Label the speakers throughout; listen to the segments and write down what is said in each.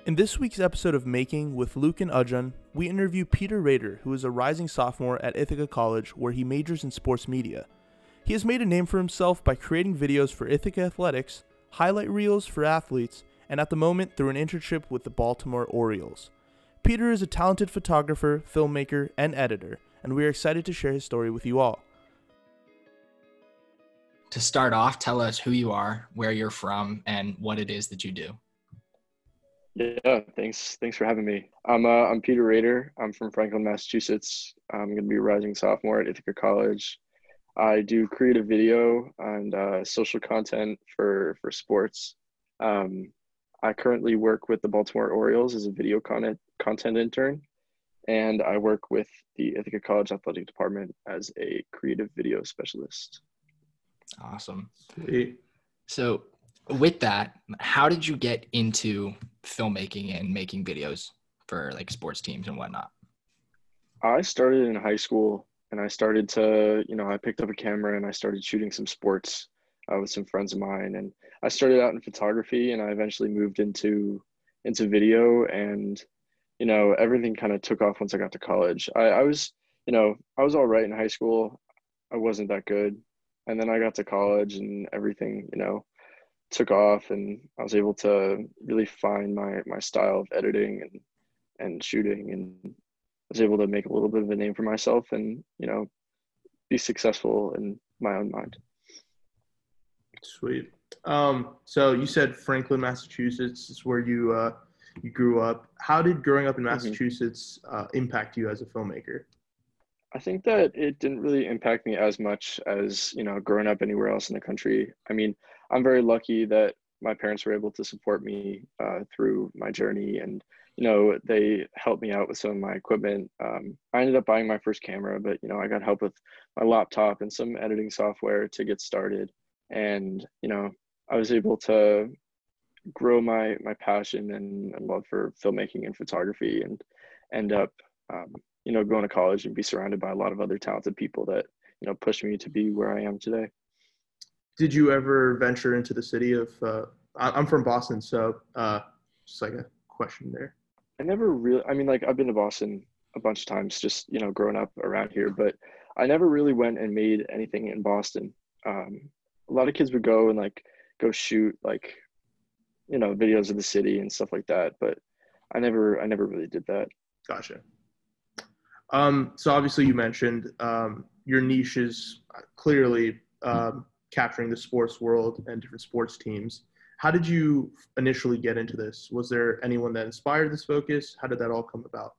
Speaker 1: In this week's episode of Making with Luke and Ujjan, we interview Peter Rader, who is a rising sophomore at Ithaca College where he majors in sports media. He has made a name for himself by creating videos for Ithaca Athletics, highlight reels for athletes, and at the moment through an internship with the Baltimore Orioles. Peter is a talented photographer, filmmaker, and editor, and we are excited to share his story with you all.
Speaker 2: To start off, tell us who you are, where you're from, and what it is that you do.
Speaker 3: Yeah, thanks for having me. I'm Peter Rader. I'm from Franklin, Massachusetts. I'm going to be a rising sophomore at Ithaca College. I do creative video and social content for sports. I currently work with the Baltimore Orioles as a video content intern, and I work with the Ithaca College Athletic Department as a creative video specialist.
Speaker 2: Awesome.
Speaker 1: Sweet.
Speaker 2: So with that, how did you get into filmmaking and making videos for like sports teams and whatnot?
Speaker 3: I started in high school and I started to, I picked up a camera and I started shooting some sports with some friends of mine. And I started out in photography and I eventually moved into video, and, everything kind of took off once I got to college. I was all right in high school. I wasn't that good. And then I got to college and everything, took off, and I was able to really find my style of editing and shooting, and I was able to make a little bit of a name for myself and, be successful in my own mind.
Speaker 1: Sweet. So you said Franklin, Massachusetts is where you grew up. How did growing up in Massachusetts impact you as a filmmaker?
Speaker 3: I think that it didn't really impact me as much as, growing up anywhere else in the country. I mean, I'm very lucky that my parents were able to support me through my journey, and, they helped me out with some of my equipment. I ended up buying my first camera, but, I got help with my laptop and some editing software to get started. And, I was able to grow my passion and love for filmmaking and photography, and end up going to college and be surrounded by a lot of other talented people that, pushed me to be where I am today.
Speaker 1: Did you ever venture into the city of, I'm from Boston, so just like a question there.
Speaker 3: I never really, I've been to Boston a bunch of times, just, growing up around here, but I never really went and made anything in Boston. A lot of kids would go and go shoot videos of the city and stuff like that, but I never really did that.
Speaker 1: Gotcha. So obviously you mentioned your niche is clearly capturing the sports world and different sports teams. How did you initially get into this? Was there anyone that inspired this focus? How did that all come about?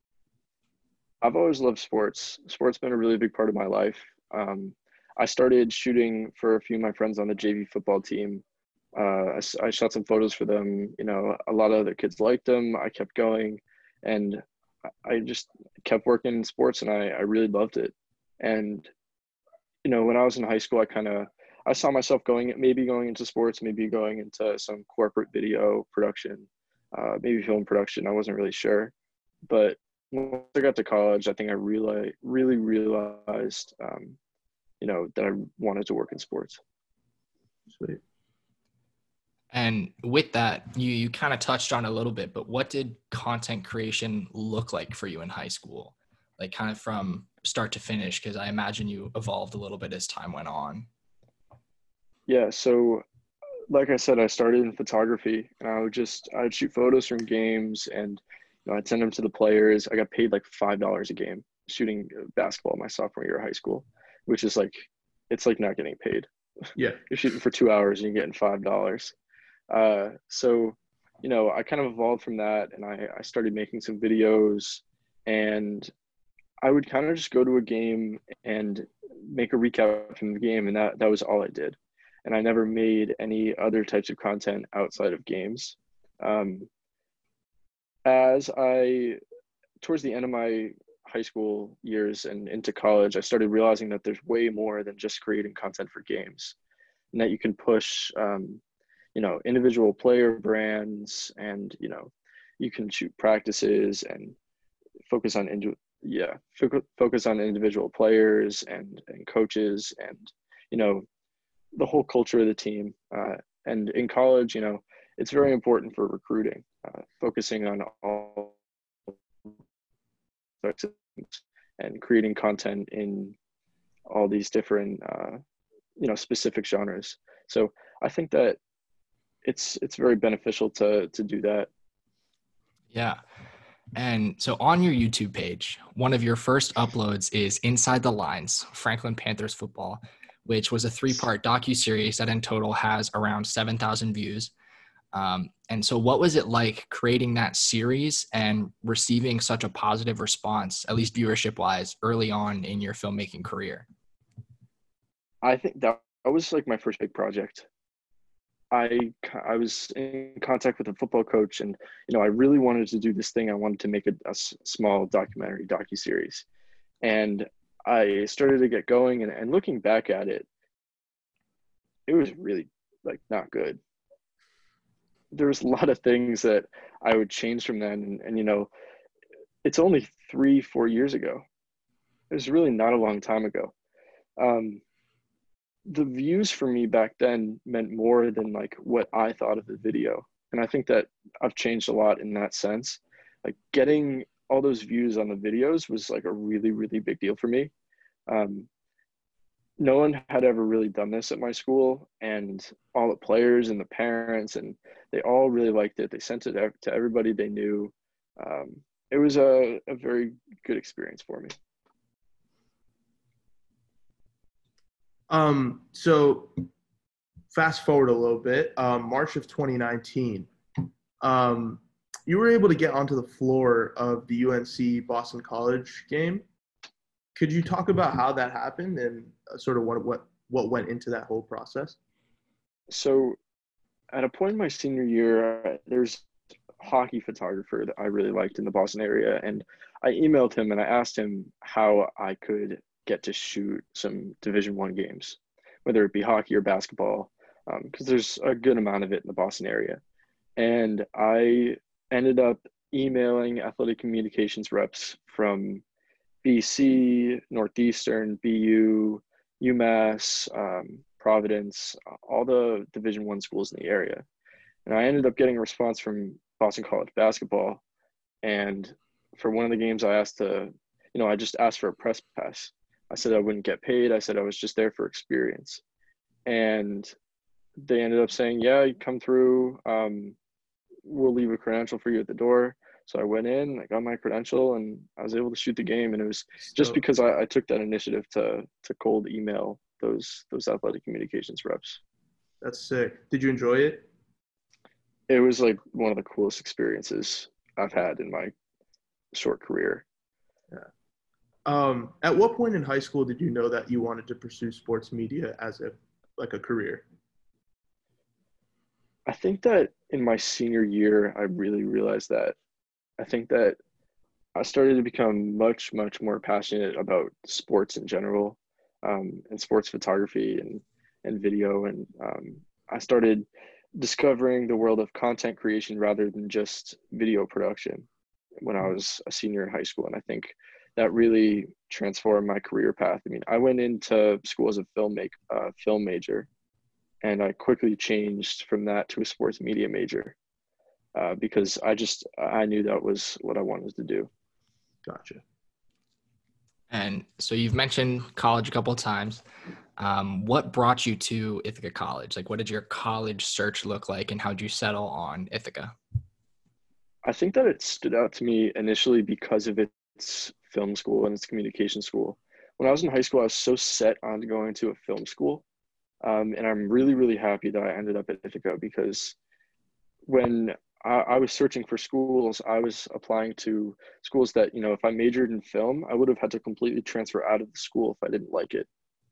Speaker 3: I've always loved sports. Sports been a really big part of my life. I started shooting for a few of my friends on the JV football team. I shot some photos for them. A lot of other kids liked them. I kept going, and I just kept working in sports, and I really loved it. And, when I was in high school, I saw myself maybe going into sports, maybe going into some corporate video production, maybe film production. I wasn't really sure. But once I got to college, I think I really realized, that I wanted to work in sports.
Speaker 1: Sweet.
Speaker 2: And with that, you kind of touched on it a little bit, but what did content creation look like for you in high school? Like kind of from start to finish, because I imagine you evolved a little bit as time went on.
Speaker 3: Yeah, so like I said, I started in photography, and I'd shoot photos from games, and I'd send them to the players. I got paid like $5 a game shooting basketball my sophomore year of high school, which is it's like not getting paid.
Speaker 1: Yeah.
Speaker 3: You're shooting for 2 hours and you're getting $5. So, I kind of evolved from that, and I started making some videos, and I would kind of just go to a game and make a recap from the game, and that was all I did. And I never made any other types of content outside of games. Towards the end of my high school years and into college, I started realizing that there's way more than just creating content for games, and that you can push, individual player brands, and, you can shoot practices and focus on individual players and coaches, and, the whole culture of the team. And in college, it's very important for recruiting, focusing on all sorts of things and creating content in all these different, specific genres. So I think that it's very beneficial to do that.
Speaker 2: Yeah. And so on your YouTube page, one of your first uploads is Inside the Lines, Franklin Panthers Football, which was a 3-part docuseries that in total has around 7,000 views. And so what was it like creating that series and receiving such a positive response, at least viewership wise, early on in your filmmaking career?
Speaker 3: I think that was like my first big project. I was in contact with a football coach, and I really wanted to do this thing. I wanted to make a small docuseries, and I started to get going. And looking back at it, it was really like not good. There was a lot of things that I would change from then, and it's only 3-4 years ago. It was really not a long time ago. The views for me back then meant more than like what I thought of the video. And I think that I've changed a lot in that sense. Like getting all those views on the videos was like a really, really big deal for me. No one had ever really done this at my school, and all the players and the parents, and they all really liked it. They sent it to everybody they knew. It was a very good experience for me.
Speaker 1: So fast forward a little bit, March of 2019, you were able to get onto the floor of the UNC Boston College game. Could you talk about how that happened and sort of what went into that whole process?
Speaker 3: So at a point in my senior year, there's a hockey photographer that I really liked in the Boston area. And I emailed him and I asked him how I could get to shoot some Division I games, whether it be hockey or basketball, because there's a good amount of it in the Boston area. And I ended up emailing athletic communications reps from BC, Northeastern, BU, UMass, Providence, all the Division I schools in the area. And I ended up getting a response from Boston College basketball. And for one of the games, I just asked for a press pass. I said I wouldn't get paid. I said I was just there for experience. And they ended up saying, yeah, you come through. We'll leave a credential for you at the door. So I went in, I got my credential, and I was able to shoot the game. And it was just because I took that initiative to cold email those athletic communications reps.
Speaker 1: That's sick. Did you enjoy it?
Speaker 3: It was like one of the coolest experiences I've had in my short career.
Speaker 1: Yeah. At what point in high school did you know that you wanted to pursue sports media as a career?
Speaker 3: I think that in my senior year, I really realized that. I think that I started to become much, much more passionate about sports in general, and sports photography and video. And I started discovering the world of content creation rather than just video production when I was a senior in high school. And I think that really transformed my career path. I mean, I went into school as a film major, and I quickly changed from that to a sports media major because I knew that was what I wanted to do.
Speaker 1: Gotcha.
Speaker 2: And so you've mentioned college a couple of times. What brought you to Ithaca College? Like, what did your college search look like, and how did you settle on Ithaca?
Speaker 3: I think that it stood out to me initially because of its film school and its communication school. When I was in high school, I was so set on going to a film school. And I'm really, really happy that I ended up at Ithaca, because when I was searching for schools, I was applying to schools that, if I majored in film, I would have had to completely transfer out of the school if I didn't like it.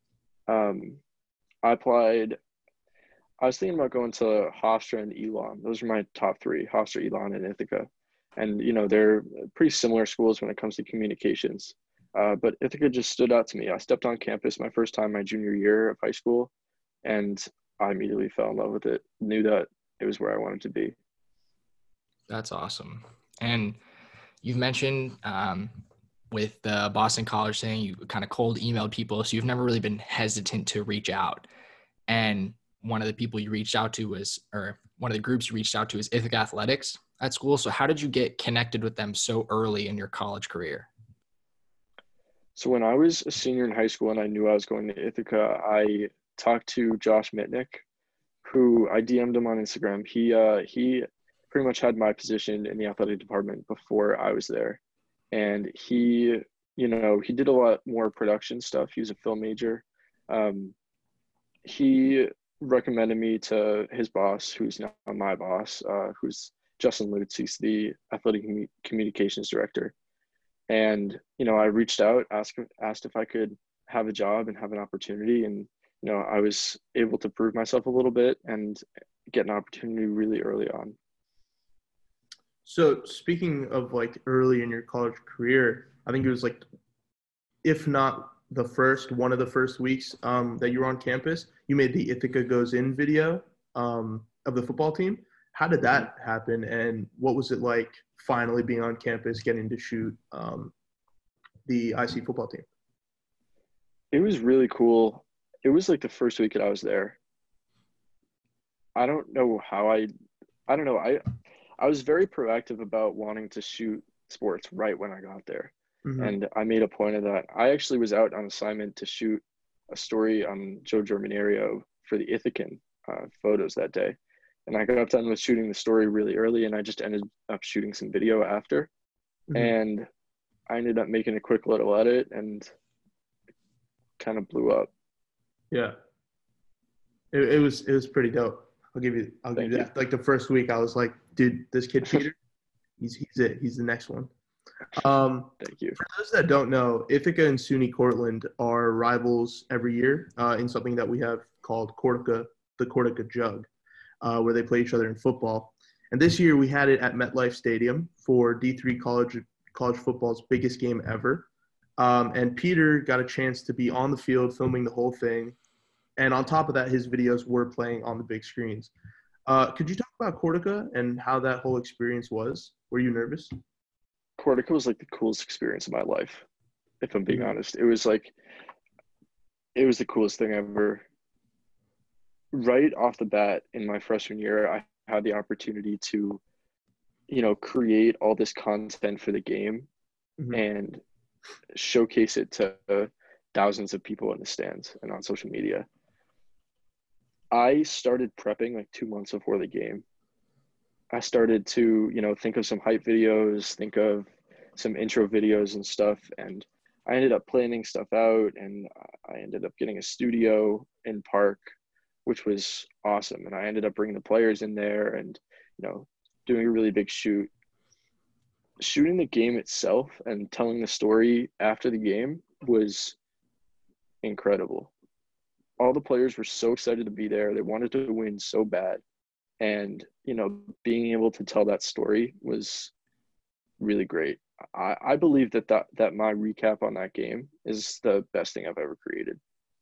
Speaker 3: I was thinking about going to Hofstra and Elon. Those are my top three: Hofstra, Elon, and Ithaca. And, they're pretty similar schools when it comes to communications. But Ithaca just stood out to me. I stepped on campus my first time my junior year of high school, and I immediately fell in love with it, knew that it was where I wanted to be.
Speaker 2: That's awesome. And you've mentioned with the Boston College thing, you kind of cold emailed people, so you've never really been hesitant to reach out. And one of the people you reached out to was, or one of the groups you reached out to is Ithaca Athletics at school. So how did you get connected with them so early in your college career?
Speaker 3: So when I was a senior in high school and I knew I was going to Ithaca, I talked to Josh Mitnick, who I DM'd him on Instagram. He pretty much had my position in the athletic department before I was there. And he did a lot more production stuff. He was a film major. He recommended me to his boss, who's now my boss, who's Justin Lutz. He's the athletic communications director. And, I reached out, asked if I could have a job and have an opportunity. And, I was able to prove myself a little bit and get an opportunity really early on.
Speaker 1: So speaking of like early in your college career, I think it was like, if not one of the first weeks that you were on campus, you made the Ithaca Goes In video of the football team. How did that happen? And what was it like finally being on campus, getting to shoot the IC football team?
Speaker 3: It was really cool. It was like the first week that I was there. I don't know how I was very proactive about wanting to shoot sports right when I got there. Mm-hmm. And I made a point of that. I actually was out on assignment to shoot a story on Joe Germinario for the Ithacan photos that day. And I got done with shooting the story really early, and I just ended up shooting some video after. Mm-hmm. And I ended up making a quick little edit and kind of blew up.
Speaker 1: Yeah. It was pretty dope. I'll give you that. Like the first week I was like, dude, this kid Peter, he's it. He's the next one.
Speaker 3: Thank you.
Speaker 1: For those that don't know, Ithaca and SUNY Cortland are rivals every year in something that we have called the Cortica Jug, where they play each other in football. And this year we had it at MetLife Stadium for D3 college football's biggest game ever. And Peter got a chance to be on the field filming the whole thing. And on top of that, his videos were playing on the big screens. Could you talk about Cortica and how that whole experience was? Were you nervous?
Speaker 3: Cortica was like the coolest experience of my life, if I'm being honest. It was the coolest thing ever. Right off the bat in my freshman year, I had the opportunity to, create all this content for the game and showcase it to thousands of people in the stands and on social media. I started prepping like 2 months before the game. I started to, think of some hype videos, think of some intro videos and stuff. And I ended up planning stuff out, and I ended up getting a studio in Park, which was awesome. And I ended up bringing the players in there and, doing a really big shoot. Shooting the game itself and telling the story after the game was incredible. All the players were so excited to be there. They wanted to win so bad. And, being able to tell that story was really great. I believe that my recap on that game is the best thing I've ever created.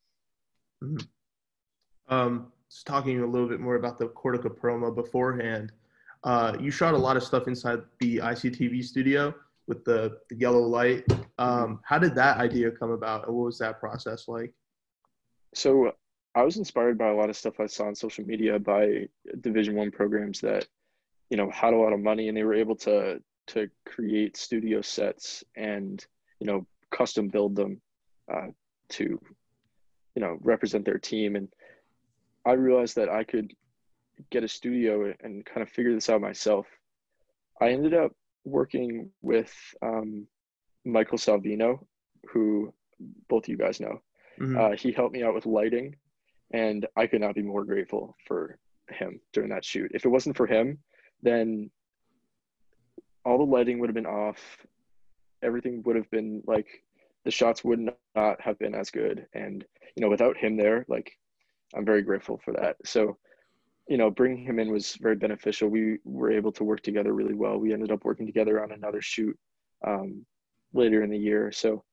Speaker 1: Just talking a little bit more about the Cortica promo beforehand, you shot a lot of stuff inside the ICTV studio with the yellow light. How did that idea come about, and what was that process like?
Speaker 3: So I was inspired by a lot of stuff I saw on social media by Division I programs that, had a lot of money, and they were able to create studio sets and, custom build them to, represent their team. And I realized that I could get a studio and kind of figure this out myself. I ended up working with Michael Salvino, who both of you guys know. He helped me out with lighting, and I could not be more grateful for him during that shoot. If it wasn't for him, then all the lighting would have been off. Everything would have been like, the shots would not have been as good. And, without him there, like, I'm very grateful for that. So, bringing him in was very beneficial. We were able to work together really well. We ended up working together on another shoot later in the year. So,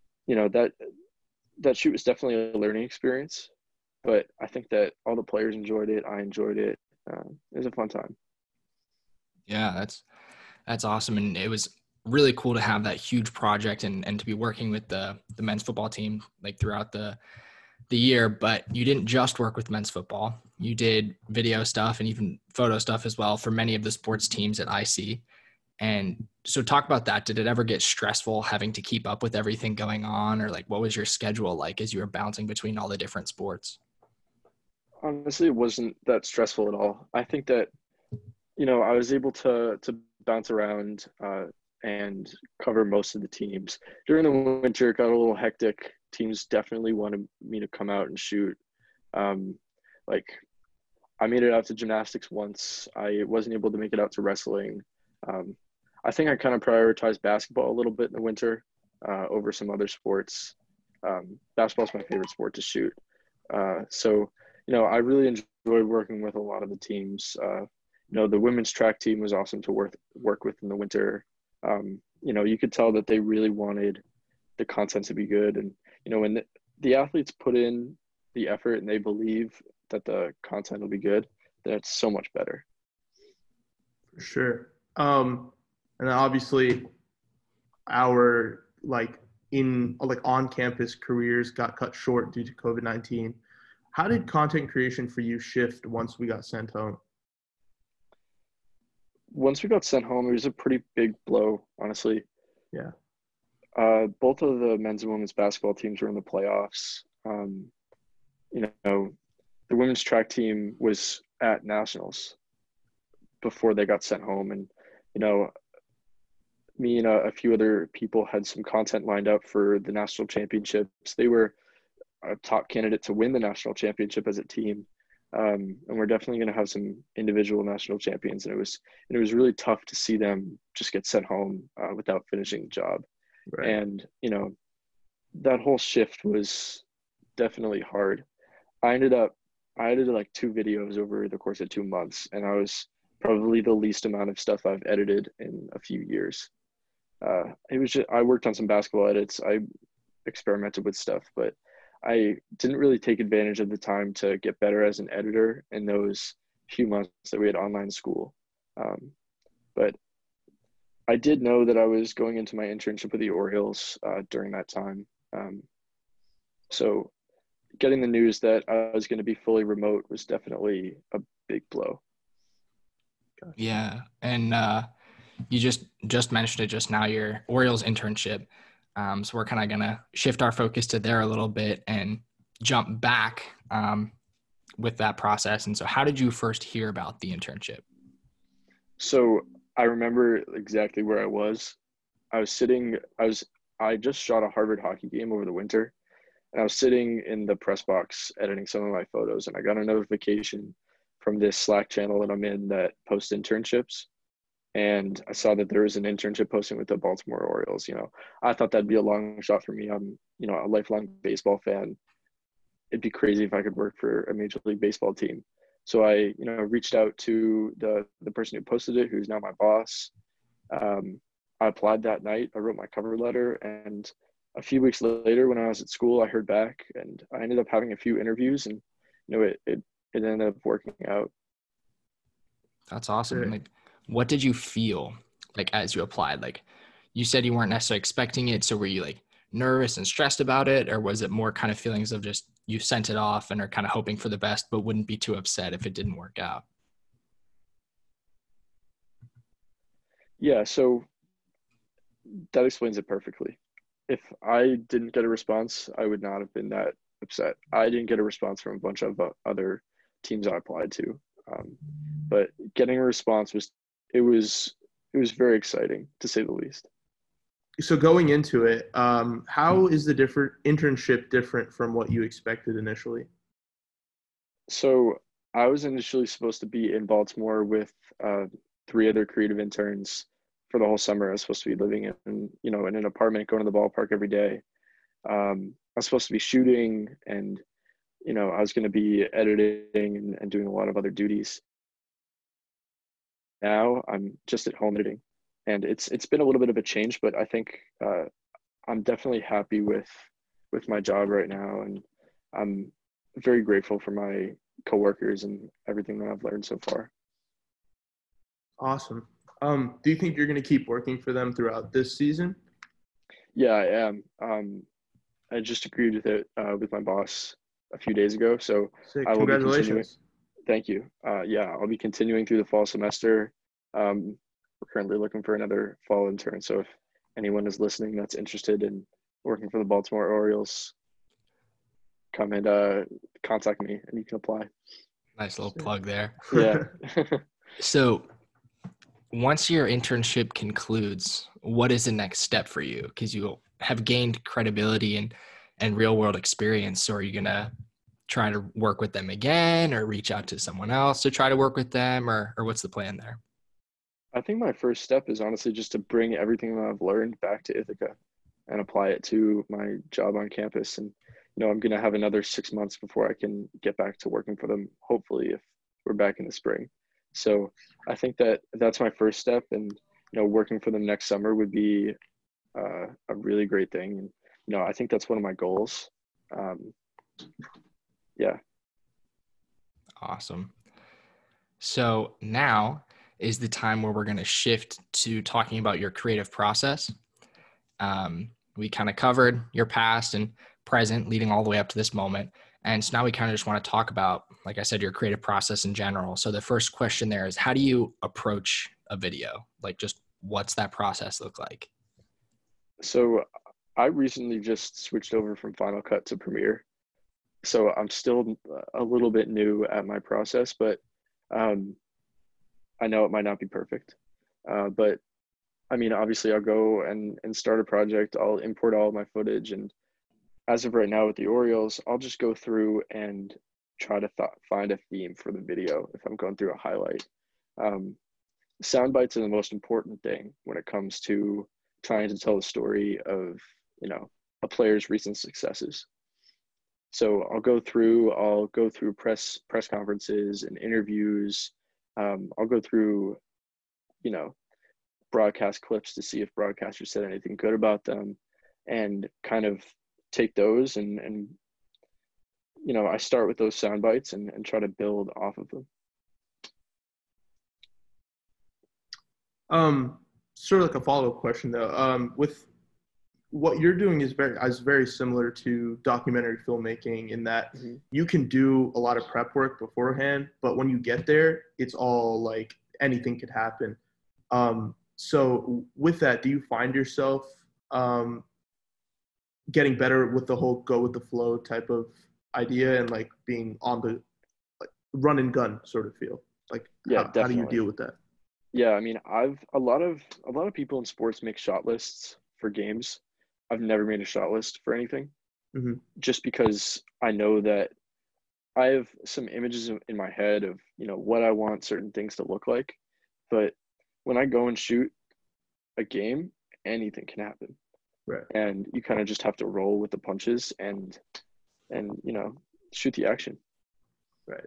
Speaker 3: that shoot was definitely a learning experience, but I think that all the players enjoyed it. I enjoyed it. It was a fun time.
Speaker 2: Yeah, that's awesome. And it was really cool to have that huge project and to be working with the men's football team, like throughout the the year, but you didn't just work with men's football. You did video stuff and even photo stuff as well for many of the sports teams at IC. And so talk about that. Did it ever get stressful having to keep up with everything going on, or like what was your schedule like as you were bouncing between all the different sports?
Speaker 3: Honestly, it wasn't that stressful at all. I think that, I was able to bounce around and cover most of the teams. During the winter, it got a little hectic. Teams definitely wanted me to come out and shoot. Like I made it out to gymnastics once. I wasn't able to make it out to wrestling. I think I kind of prioritized basketball a little bit in the winter over some other sports. Basketball's my favorite sport to shoot. So, I really enjoyed working with a lot of the teams. The women's track team was awesome to work with in the winter. You could tell that they really wanted the content to be good. And, when the athletes put in the effort and they believe that the content will be good, then it's so much better.
Speaker 1: For sure. And then obviously our on-campus careers got cut short due to COVID-19. How did content creation for you shift once we got sent home?
Speaker 3: Once we got sent home, it was a pretty big blow, honestly.
Speaker 1: Yeah.
Speaker 3: Both of the men's and women's basketball teams were in the playoffs. The women's track team was at nationals before they got sent home. And, me and a few other people had some content lined up for the national championships. They were a top candidate to win the national championship as a team. And we're definitely going to have some individual national champions. And it was really tough to see them just get sent home without finishing the job.
Speaker 1: Right.
Speaker 3: And, that whole shift was definitely hard. I edited like 2 videos over the course of 2 months, and I was probably the least amount of stuff I've edited in a few years. I worked on some basketball edits. I experimented with stuff, but I didn't really take advantage of the time to get better as an editor in those few months that we had online school. But I did know that I was going into my internship with the Orioles during that time. So getting the news that I was going to be fully remote was definitely a big blow.
Speaker 2: Yeah. And you just mentioned it just now, your Orioles internship. So we're kind of going to shift our focus to there a little bit and jump back with that process. And so how did you first hear about the internship?
Speaker 3: So I remember exactly where I was. I just shot a Harvard hockey game over the winter, and I was sitting in the press box editing some of my photos, and I got a notification from this Slack channel that I'm in that posts internships. And I saw that there was an internship posting with the Baltimore Orioles. I thought that'd be a long shot for me. I'm, a lifelong baseball fan. It'd be crazy if I could work for a Major League Baseball team. So I, reached out to the person who posted it, who's now my boss. I applied that night. I wrote my cover letter, and a few weeks later, when I was at school, I heard back, and I ended up having a few interviews, and it ended up working out.
Speaker 2: That's awesome.
Speaker 1: Sure.
Speaker 2: Like, what did you feel like as you applied? Like, you said you weren't necessarily expecting it, so were you like nervous and stressed about it, or was it more kind of feelings of just you sent it off and are kind of hoping for the best, but wouldn't be too upset if it didn't work out?
Speaker 3: Yeah, so that explains it perfectly. If I didn't get a response, I would not have been that upset. I didn't get a response from a bunch of other teams I applied to, but getting a response was very exciting, to say the least.
Speaker 1: So going into it, how is the internship different from what you expected initially?
Speaker 3: So I was initially supposed to be in Baltimore with 3 other creative interns for the whole summer. I was supposed to be living in an apartment, going to the ballpark every day. I was supposed to be shooting, and I was going to be editing and doing a lot of other duties. Now I'm just at home editing, and it's been a little bit of a change, but I think I'm definitely happy with my job right now, and I'm very grateful for my coworkers and everything that I've learned so far.
Speaker 1: Awesome. Do you think you're going to keep working for them throughout this season?
Speaker 3: Yeah, I am. I just agreed with it with my boss. a few days ago. So
Speaker 1: Sick.
Speaker 3: I will be continuing.
Speaker 1: Congratulations.
Speaker 3: Thank you. Yeah, I'll be continuing through the fall semester. We're currently looking for another fall intern. So if anyone is listening that's interested in working for the Baltimore Orioles, come and contact me and you can apply.
Speaker 2: Nice little
Speaker 1: Sick.
Speaker 2: plug there.
Speaker 3: Yeah.
Speaker 2: So once your internship concludes, what is the next step for you? Because you have gained credibility and real world experience. So are you going to try to work with them again or reach out to someone else to try to work with them, or what's the plan there?
Speaker 3: I think my first step is honestly just to bring everything that I've learned back to Ithaca and apply it to my job on campus. And, I'm going to have another 6 months before I can get back to working for them, hopefully, if we're back in the spring. So I think that's my first step. And, working for them next summer would be a really great thing. And, I think that's one of my goals. Yeah.
Speaker 2: Awesome. So now is the time where we're going to shift to talking about your creative process. We kind of covered your past and present leading all the way up to this moment. And so now we kind of just want to talk about, like I said, your creative process in general. So the first question there is, how do you approach a video? Like, just what's that process look like?
Speaker 3: So I recently just switched over from Final Cut to Premiere. So I'm still a little bit new at my process, but I know it might not be perfect. But I mean, obviously I'll go and start a project. I'll import all of my footage. And as of right now with the Orioles, I'll just go through and try to find a theme for the video if I'm going through a highlight. Sound bites are the most important thing when it comes to trying to tell the story of, a player's recent successes. So I'll go through press conferences and interviews. I'll go through, broadcast clips to see if broadcasters said anything good about them, and kind of take those and I start with those sound bites and try to build off of them.
Speaker 1: Sort of like a follow-up question though. With what you're doing is very similar to documentary filmmaking in that you can do a lot of prep work beforehand, but when you get there, it's all like anything could happen. So with that, do you find yourself getting better with the whole go with the flow type of idea and like being on the run and gun sort of feel? Like,
Speaker 3: Yeah,
Speaker 1: how do you deal with that?
Speaker 3: Yeah, I mean, a lot of people in sports make shot lists for games. I've never made a shot list for anything, just because I know that I have some images in my head of, what I want certain things to look like. But when I go and shoot a game, anything can happen.
Speaker 1: Right.
Speaker 3: And you kind of just have to roll with the punches and shoot the action.
Speaker 1: Right.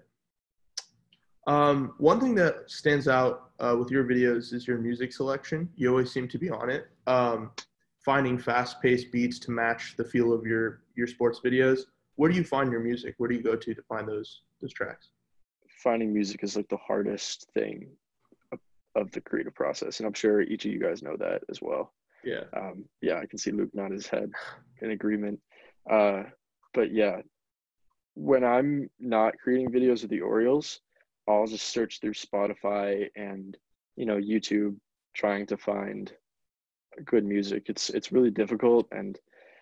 Speaker 1: One thing that stands out with your videos is your music selection. You always seem to be on it. Finding fast-paced beats to match the feel of your sports videos. Where do you find your music? Where do you go to find those tracks?
Speaker 3: Finding music is like the hardest thing of the creative process, and I'm sure each of you guys know that as well.
Speaker 1: Yeah.
Speaker 3: Yeah, I can see Luke nod his head in agreement. But yeah, when I'm not creating videos with the Orioles, I'll just search through Spotify and YouTube, trying to find good music. It's really difficult, and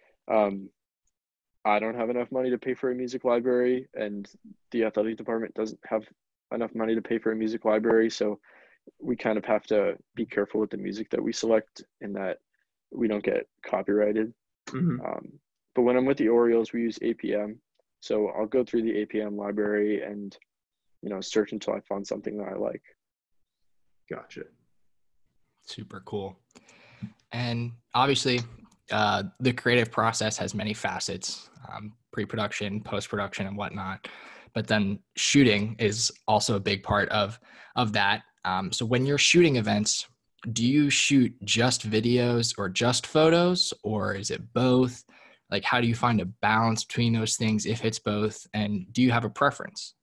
Speaker 3: I don't have enough money to pay for a music library, and the athletic department doesn't have enough money to pay for a music library. So we kind of have to be careful with the music that we select, in that we don't get copyrighted. But when I'm with the Orioles, we use APM. So I'll go through the APM library and, search until I find something that I like.
Speaker 1: Gotcha.
Speaker 2: Super cool. And obviously, the creative process has many facets, pre-production, post-production, and whatnot. But then shooting is also a big part of that. So when you're shooting events, do you shoot just videos or just photos, or is it both? Like, how do you find a balance between those things if it's both? And do you have a preference?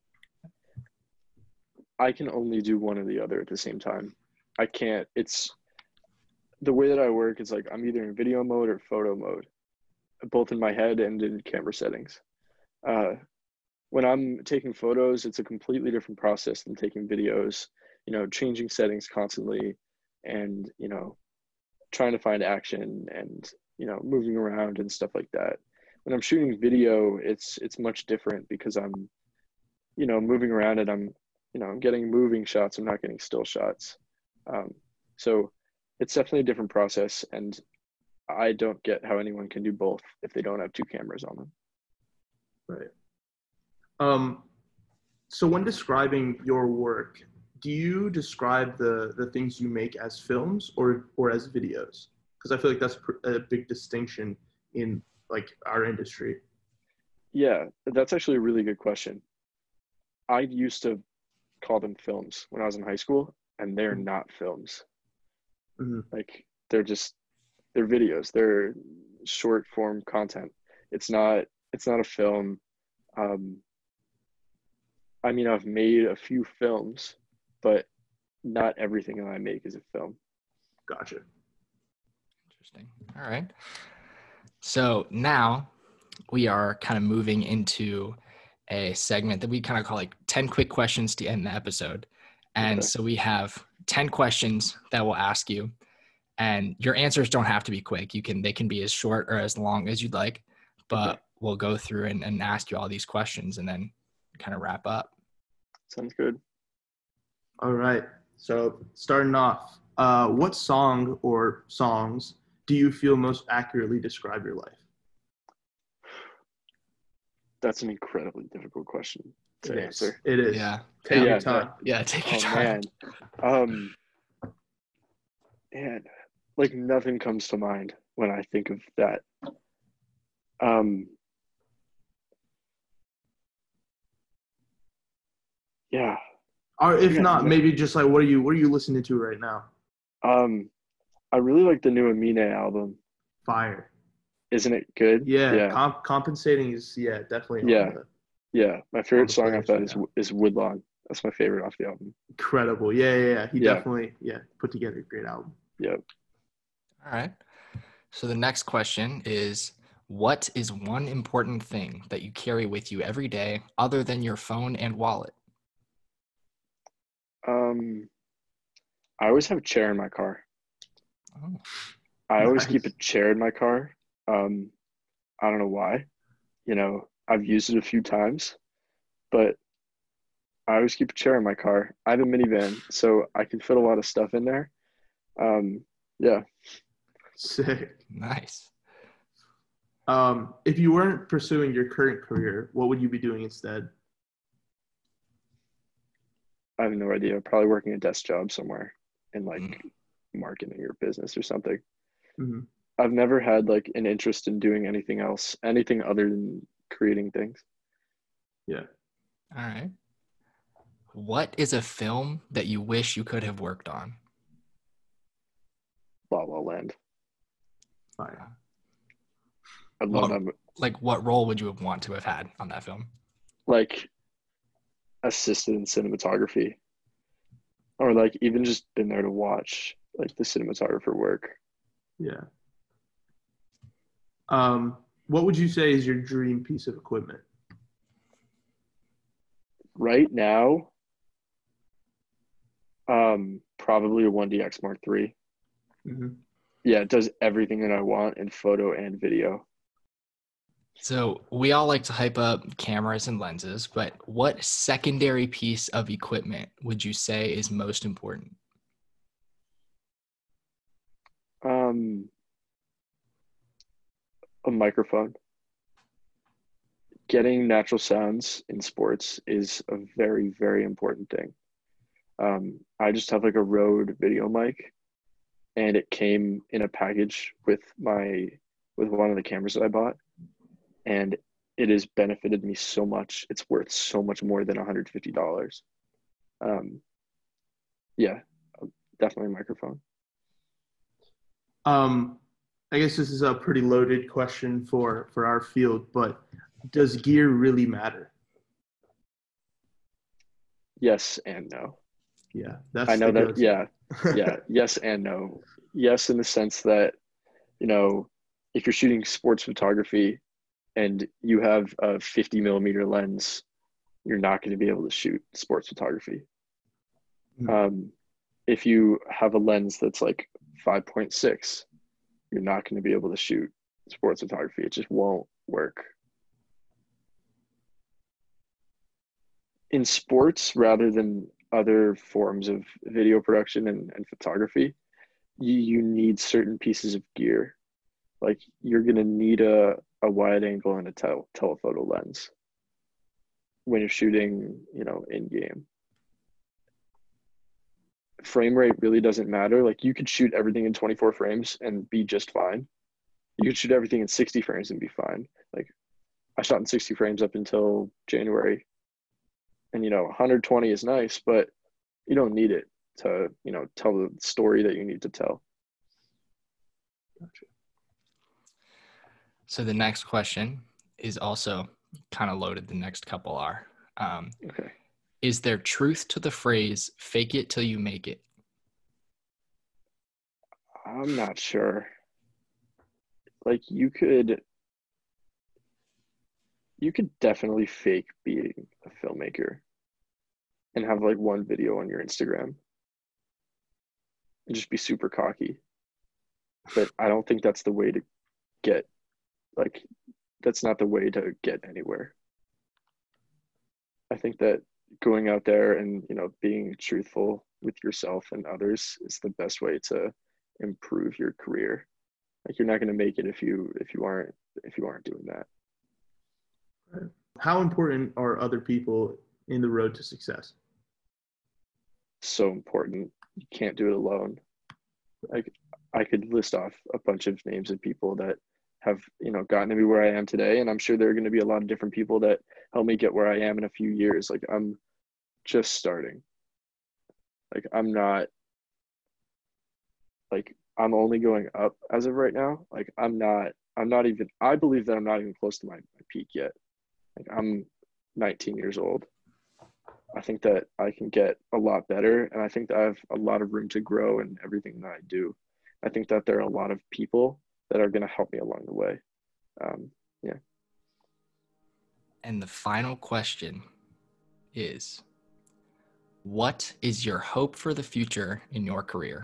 Speaker 3: I can only do one or the other at the same time. I can't. It's the way that I work is like I'm either in video mode or photo mode, both in my head and in camera settings. when I'm taking photos, it's a completely different process than taking videos, changing settings constantly and, trying to find action and, moving around and stuff like that. When I'm shooting video, it's much different because I'm, moving around and I'm getting moving shots. I'm not getting still shots. So it's definitely a different process, and I don't get how anyone can do both if they don't have two cameras on them.
Speaker 1: Right. So when describing your work, do you describe the things you make as films or as videos? Because I feel like that's a big distinction in like our industry.
Speaker 3: Yeah, that's actually a really good question. I used to call them films when I was in high school, and they're not films.
Speaker 1: Mm-hmm.
Speaker 3: Like they're videos. They're short form content. It's not a film. I mean, I've made a few films, but not everything that I make is a film.
Speaker 1: Gotcha.
Speaker 2: Interesting. All right. So now we are kind of moving into a segment that we kind of call like 10 quick questions to end the episode. And
Speaker 3: Okay.
Speaker 2: so we have 10 questions that we'll ask you, and your answers don't have to be quick. They can be as short or as long as you'd like, but
Speaker 3: Okay.
Speaker 2: we'll go through and ask you all these questions and then kind of wrap up.
Speaker 3: Sounds good.
Speaker 1: All right. So starting off, what song or songs do you feel most accurately describe your life?
Speaker 3: That's an incredibly difficult question to answer.
Speaker 1: It is.
Speaker 2: Yeah.
Speaker 1: Take your time.
Speaker 2: Yeah, take your
Speaker 3: Oh
Speaker 2: time.
Speaker 3: man. Man, like nothing comes to mind when I think of that. Yeah.
Speaker 1: Or if
Speaker 3: Yeah,
Speaker 1: not,
Speaker 3: no.
Speaker 1: maybe just like what are you listening to right now?
Speaker 3: I really like the new Amine album.
Speaker 1: Fire.
Speaker 3: Isn't it good?
Speaker 1: Yeah. Compensating is definitely.
Speaker 3: Yeah. My favorite song off that
Speaker 1: right
Speaker 3: is Woodlawn. That's my favorite off the album.
Speaker 1: Incredible. Yeah. He definitely put together a great album.
Speaker 3: Yep.
Speaker 2: All right. So the next question is, what is one important thing that you carry with you every day other than your phone and wallet?
Speaker 3: I always have a chair in my car.
Speaker 2: Oh.
Speaker 3: I always keep a chair in my car. I don't know why. I've used it a few times, but I always keep a chair in my car. I have a minivan, so I can fit a lot of stuff in there. Yeah.
Speaker 1: Sick.
Speaker 2: Nice.
Speaker 1: If you weren't pursuing your current career, what would you be doing instead?
Speaker 3: I have no idea. Probably working a desk job somewhere in like marketing or business or something.
Speaker 1: Mm-hmm.
Speaker 3: I've never had like an interest in doing anything else, anything other than creating things.
Speaker 1: Yeah.
Speaker 2: All right. What is a film that you wish you could have worked on?
Speaker 3: La La Land.
Speaker 1: Fine.
Speaker 3: I'd love that.
Speaker 2: Like, what role would you have want to have had on that film?
Speaker 3: Like assisted in cinematography, or like even just been there to watch like the cinematographer work.
Speaker 1: Yeah. What would you say is your dream piece of equipment?
Speaker 3: Right now, probably a 1DX Mark III.
Speaker 1: Mm-hmm.
Speaker 3: Yeah, it does everything that I want in photo and video.
Speaker 2: So we all like to hype up cameras and lenses, but what secondary piece of equipment would you say is most important?
Speaker 3: A microphone. Getting natural sounds in sports is a very, very important thing. I just have like a Rode video mic, and it came in a package with one of the cameras that I bought, and it has benefited me so much. It's worth so much more than $150. Yeah, definitely a microphone.
Speaker 1: I guess this is a pretty loaded question for our field, but does gear really matter?
Speaker 3: Yes and no.
Speaker 1: Yeah,
Speaker 3: I know that. Yeah. Yes and no. Yes, in the sense that, if you're shooting sports photography and you have a 50 millimeter lens you're not going to be able to shoot sports photography.
Speaker 1: Mhm.
Speaker 3: If you have a lens that's like 5.6, you're not going to be able to shoot sports photography. It just won't work. In sports, rather than other forms of video production and photography, you need certain pieces of gear. Like you're going to need a wide angle and a telephoto lens when you're shooting, in game. Frame rate really doesn't matter. Like you could shoot everything in 24 frames and be just fine. You could shoot everything in 60 frames and be fine. Like I shot in 60 frames up until January. And 120 is nice, but you don't need it to, tell the story that you need to tell.
Speaker 1: Gotcha.
Speaker 2: So the next question is also kind of loaded. The next couple are.
Speaker 3: Okay.
Speaker 2: Is there truth to the phrase, fake it till you make it?
Speaker 3: I'm not sure. Like you could definitely fake being a filmmaker and have like one video on your Instagram and just be super cocky. But I don't think that's the way to get, like, that's not the way to get anywhere. I think that going out there and, being truthful with yourself and others is the best way to improve your career. Like you're not going to make it if you aren't doing that.
Speaker 1: How important are other people in the road to success?
Speaker 3: So important. You can't do it alone. Like I could list off a bunch of names of people that have, gotten to me where I am today. And I'm sure there are going to be a lot of different people that help me get where I am in a few years. Like I'm just starting. Like I'm only going up as of right now. Like I believe that I'm not even close to my peak yet. Like I'm 19 years old. I think that I can get a lot better, and I think that I have a lot of room to grow in everything that I do. I think that there are a lot of people that are going to help me along the way. Yeah.
Speaker 2: And the final question is, what is your hope for the future in your career?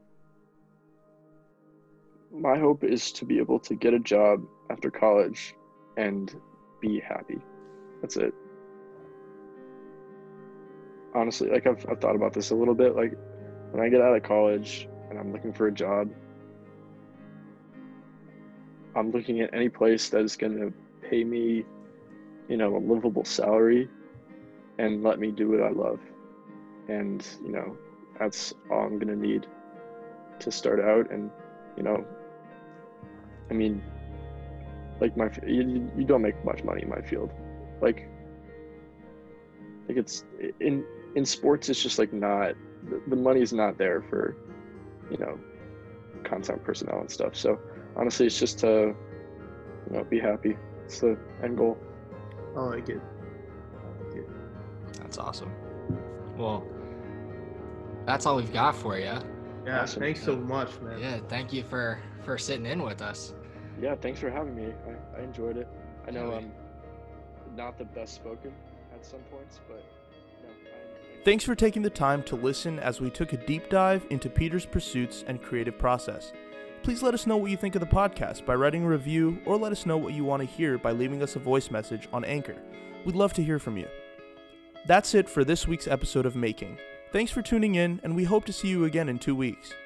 Speaker 3: My hope is to be able to get a job after college and be happy. That's it. Honestly, like I've thought about this a little bit. Like when I get out of college and I'm looking for a job, I'm looking at any place that is going to pay me, a livable salary and let me do what I love. And, that's all I'm going to need to start out. And, I mean, like you don't make much money in my field. Like it's in sports, it's just like not, the money's not there for, content personnel and stuff. So honestly, it's just to, be happy. It's the end goal.
Speaker 1: I like it.
Speaker 2: That's awesome. Well, that's all we've got for you.
Speaker 1: Yeah,
Speaker 3: Awesome.
Speaker 1: Thanks so much, man.
Speaker 2: Yeah, thank you for sitting in with us.
Speaker 3: Yeah, thanks for having me. I enjoyed it. I know
Speaker 2: Yeah,
Speaker 3: I'm not the best spoken at some points, but
Speaker 1: Thanks for taking the time to listen as we took a deep dive into Peter's pursuits and creative process. Please let us know what you think of the podcast by writing a review, or let us know what you want to hear by leaving us a voice message on Anchor. We'd love to hear from you. That's it for this week's episode of Making. Thanks for tuning in, and we hope to see you again in 2 weeks.